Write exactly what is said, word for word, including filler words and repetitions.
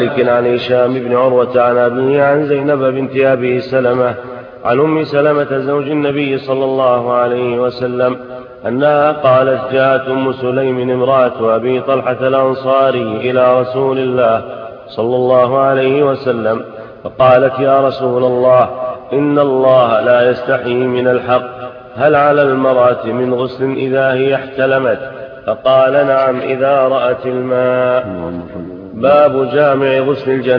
عن هشام بن عروة عن أبيه عن زينب بنت أبي سلمة عن أم سلمة زوج النبي صلى الله عليه وسلم أنها قالت: جاءت أم سليم امرأة أبي طلحة الأنصاري إلى رسول الله صلى الله عليه وسلم فقالت: يا رسول الله، إن الله لا يستحيي من الحق، هل على المرأة من غسل إذا هي احتلمت؟ فقال: نعم، إذا رأت الماء. باب جامع غسل الجنابة.